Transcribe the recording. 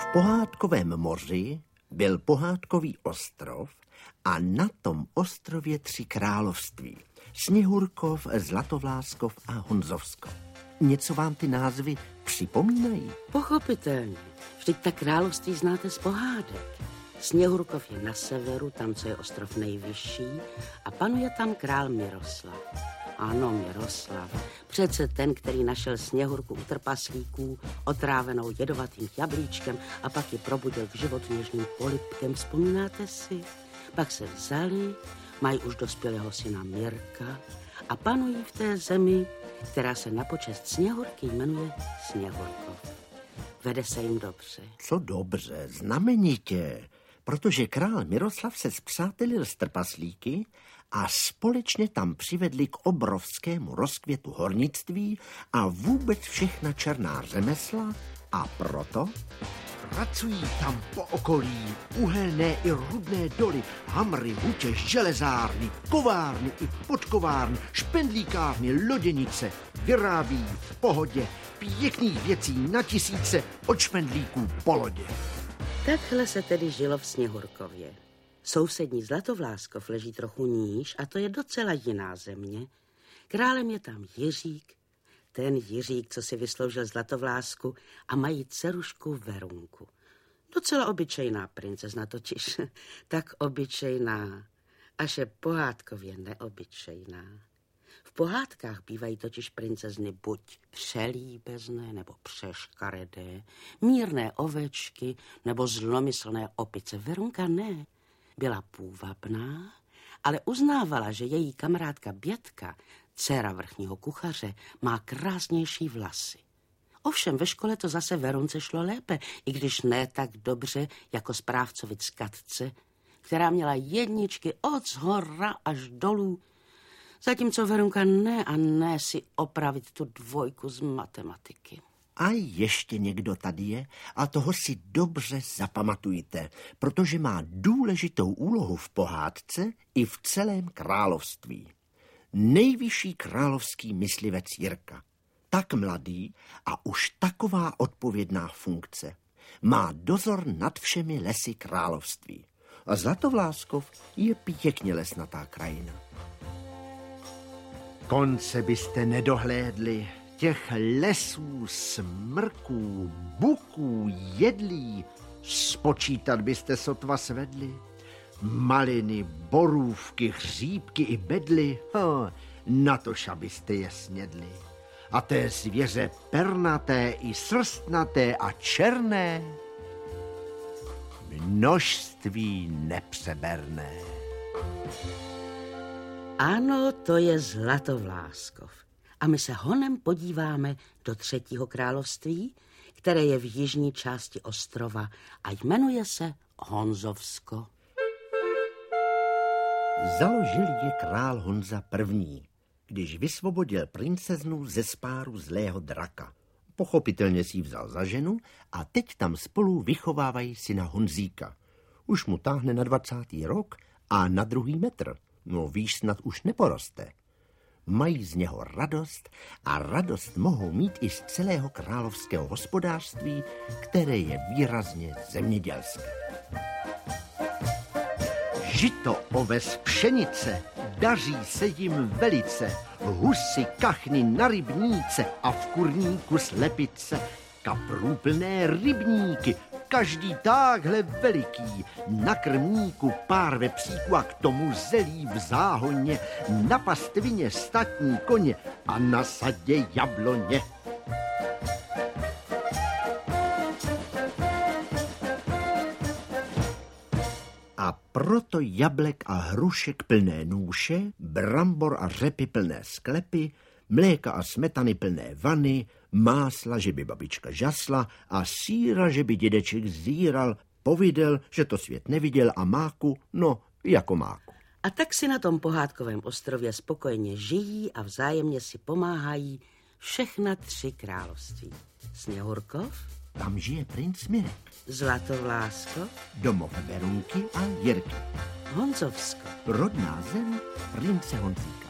Pohádkovém moři byl pohádkový ostrov a na tom ostrově 3 království. Sněhurkov, Zlatovláskov a Honzovsko. Něco vám ty názvy připomínají? Pochopitelně. Vždyť ta království znáte z pohádek. Sněhurkov je na severu, tam, co je ostrov nejvyšší, a panuje tam král Miroslav. Ano, Miroslav. Přece ten, který našel Sněhurku u trpaslíků, otrávenou jedovatým jablíčkem a pak ji probudil k životu něžným polibkem. Vzpomínáte si? Pak se vzali, mají už dospělého syna Mirka a panují v té zemi, která se na počest Sněhurky jmenuje Sněhurkov. Vede se jim dobře. Co dobře, znamenitě, protože král Miroslav se spřátelil s trpaslíky a společně tam přivedli k obrovskému rozkvětu hornictví a vůbec všechna černá řemesla a proto pracují tam po okolí uhelné i rudné doly, hamry, hutě, železárny, kovárny i podkovárny, špendlíkárny, loděnice, vyrábí v pohodě pěkných věcí na tisíce od špendlíků po lodě. Takhle se tedy žilo v Sněhurkově. Sousední Zlatovláskov leží trochu níž a to je docela jiná země. Králem je tam Jiřík, ten Jiřík, co si vysloužil Zlatovlásku, a mají dcerušku Verunku. Docela obyčejná princezna totiž, tak obyčejná, až je pohádkově neobyčejná. V pohádkách bývají totiž princezny buď přelíbezné nebo přeškaredé, mírné ovečky nebo zlomyslné opice. Verunka ne, byla půvabná, ale uznávala, že její kamarádka Bětka, dcera vrchního kuchaře, má krásnější vlasy. Ovšem ve škole to zase Verunce šlo lépe, i když ne tak dobře jako správcovic Katce, která měla jedničky od zhora až dolů, zatímco Verunka ne a ne si opravit tu 2 z matematiky. A ještě někdo tady je a toho si dobře zapamatujte, protože má důležitou úlohu v pohádce i v celém království. Nejvyšší královský myslivec Jirka. Tak mladý a už taková odpovědná funkce. Má dozor nad všemi lesy království. A Zlatovláskov je pěkně lesnatá krajina. Konce byste nedohlédli, těch lesů, smrků, buků, jedlí, spočítat byste sotva svedli. Maliny, borůvky, hříbky i bedly, natož abyste je snědli. A té zvěře pernaté i srstnaté a černé, množství nepřeberné. Ano, to je Zlatovláskov. A my se honem podíváme do 3. království, které je v jižní části ostrova a jmenuje se Honzovsko. Založil je král Honza I., když vysvobodil princeznu ze spáru zlého draka. Pochopitelně si ji vzal za ženu a teď tam spolu vychovávají syna Honzíka. Už mu táhne na 20. rok a na 2. metr. No víš, snad už neporoste. Mají z něho radost a radost mohou mít i z celého královského hospodářství, které je výrazně zemědělské. Žito, oves, pšenice, daří se jim velice, husy, kachny na rybníce a v kurníku slepice, kaprů plné rybníky, každý táhle veliký, na krmníku pár vepříků a k tomu zelí v záhoně, na pastvině statní koně a na sadě jabloně. A proto jablek a hrušek plné nůše, brambor a řepy plné sklepy, mléka a smetany plné vany, másla, že by babička žasla a sýra, že by dědeček zíral, povidel, že to svět neviděl a máku, no jako máku. A tak si na tom pohádkovém ostrově spokojeně žijí a vzájemně si pomáhají všechna 3 království. Sněhurkov, tam žije princ Mirek, Zlatovláskov, domov Verunky a Jirky, Honzovsko, rodná zem prince Honzíka.